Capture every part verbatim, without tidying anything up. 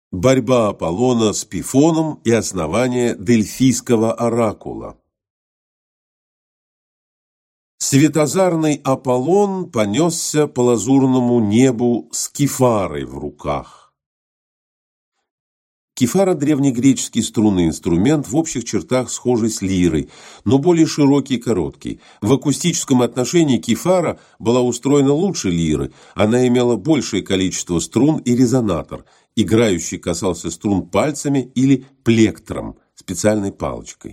Борьба Аполлона с Пифоном и основание Дельфийского оракула. Светозарный Аполлон понесся по лазурному небу с кифарой в руках. Кифара – древнегреческий струнный инструмент, в общих чертах схожий с лирой, но более широкий и короткий. В акустическом отношении кифара была устроена лучше лиры, она имела большее количество струн и резонатор. Играющий касался струн пальцами или плектром, специальной палочкой.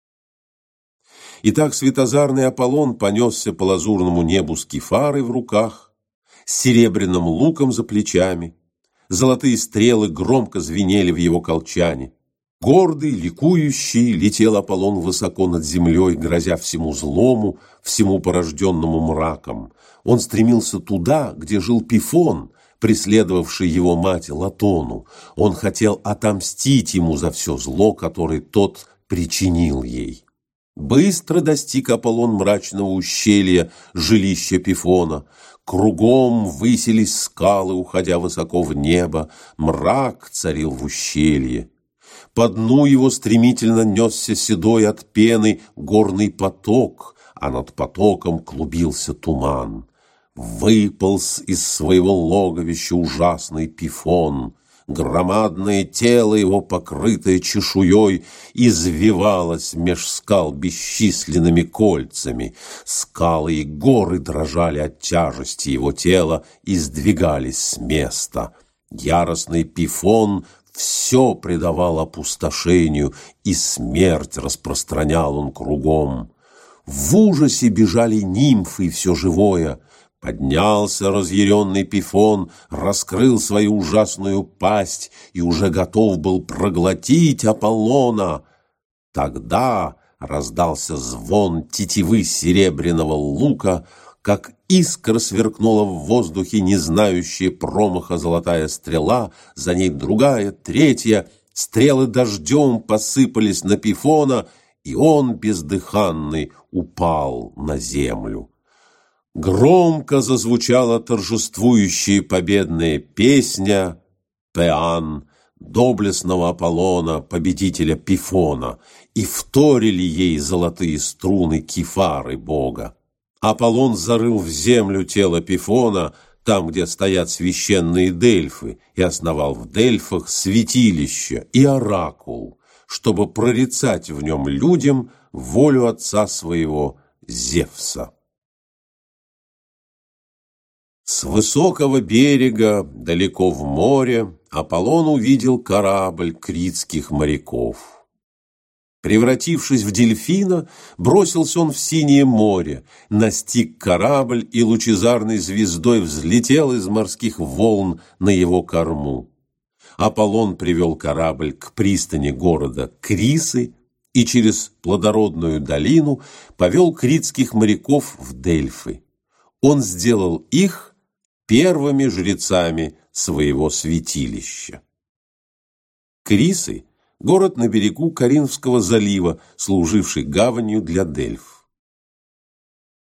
Итак, светозарный Аполлон понесся по лазурному небу с кифарой в руках, с серебряным луком за плечами. Золотые стрелы громко звенели в его колчане. Гордый, ликующий, летел Аполлон высоко над землей, грозя всему злому, всему порожденному мраком. Он стремился туда, где жил Пифон, преследовавший его мать Латону. Он хотел отомстить ему за все зло, которое тот причинил ей. Быстро достиг Аполлон мрачного ущелья, жилища Пифона. Кругом высились скалы, уходя высоко в небо. Мрак царил в ущелье. По дну его стремительно несся седой от пены горный поток, а над потоком клубился туман. Выполз из своего логовища ужасный Пифон. Громадное тело его, покрытое чешуей, извивалось меж скал бесчисленными кольцами. Скалы и горы дрожали от тяжести его тела и сдвигались с места. Яростный Пифон все предавал опустошению, и смерть распространял он кругом. В ужасе бежали нимфы и все живое. Поднялся разъяренный Пифон, раскрыл свою ужасную пасть и уже готов был проглотить Аполлона. Тогда раздался звон тетивы серебряного лука, как искра сверкнула в воздухе не знающая промаха золотая стрела, за ней другая, третья. Стрелы дождем посыпались на Пифона, и он, бездыханный, упал на землю. Громко зазвучала торжествующая победная песня «Пеан» доблестного Аполлона, победителя Пифона, и вторили ей золотые струны кифары бога. Аполлон зарыл в землю тело Пифона, там, где стоят священные Дельфы, и основал в Дельфах святилище и оракул, чтобы прорицать в нем людям волю отца своего Зевса. С высокого берега, далеко в море, Аполлон увидел корабль критских моряков. Превратившись в дельфина, бросился он в синее море, настиг корабль и лучезарной звездой взлетел из морских волн на его корму. Аполлон привел корабль к пристани города Крисы и через плодородную долину повел критских моряков в Дельфы. Он сделал их первыми жрецами своего святилища. Крисы – город на берегу Коринфского залива, служивший гаванью для Дельф.